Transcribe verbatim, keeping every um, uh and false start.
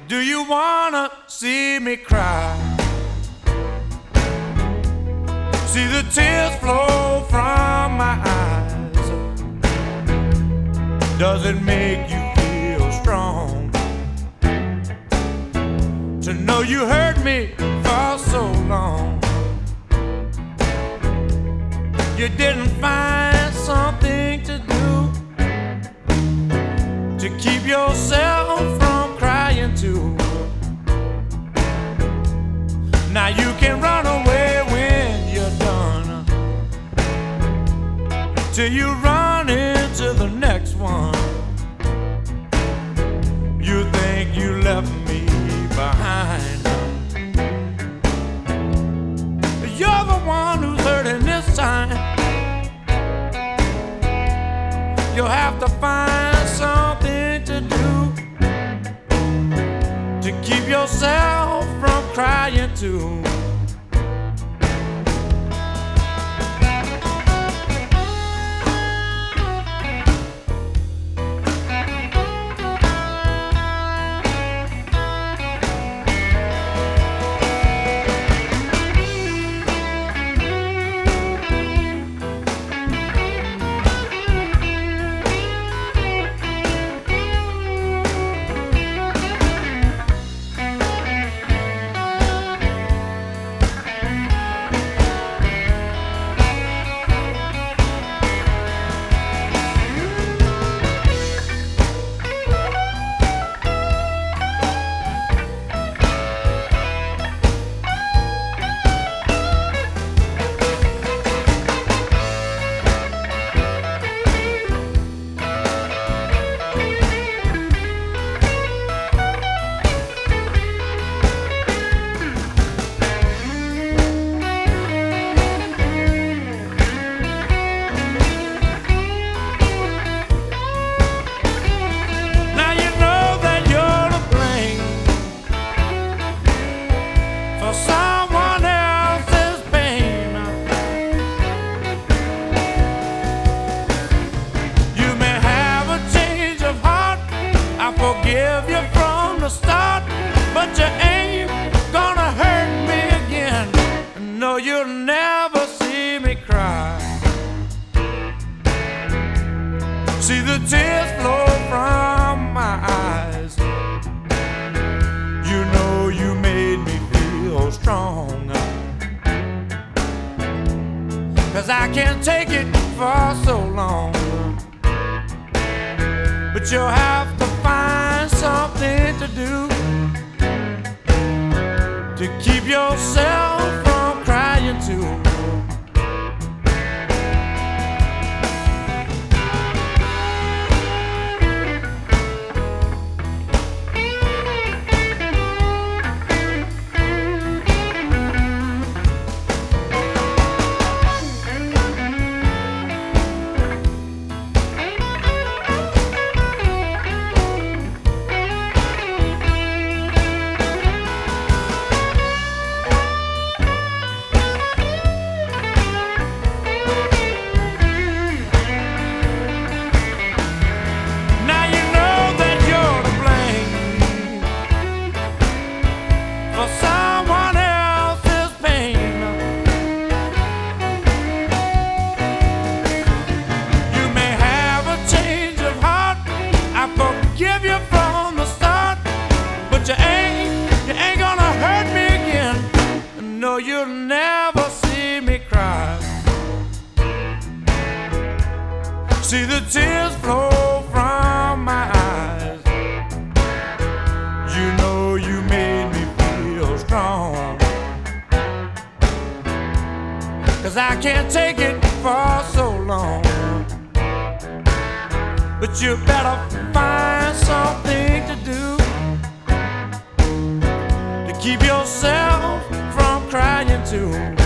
Do you wanna see me cry? See the tears flow from my eyes. Does it make you feel strong to know you hurt me for so long? You didn't find something to do to keep yourself from crying too. Now you can run away when you're done, till you run into the next one. You think you left me behind. You're the one who's hurting this time. You'll have to find something to do to keep yourself from crying too. Forgive you from the start, but you ain't gonna hurt me again. No, you'll never see me cry. See the tears flow from my eyes. You know you made me feel strong, 'cause I can't take it for so long. But you'll have to find something to do to keep yourself from crying too. Give you from the start, but you ain't, you ain't gonna hurt me again. No, you'll never see me cry. See the tears flow from my eyes. You know you made me feel strong, 'cause I can't take it for so long. But you better find something to do to keep yourself from crying too.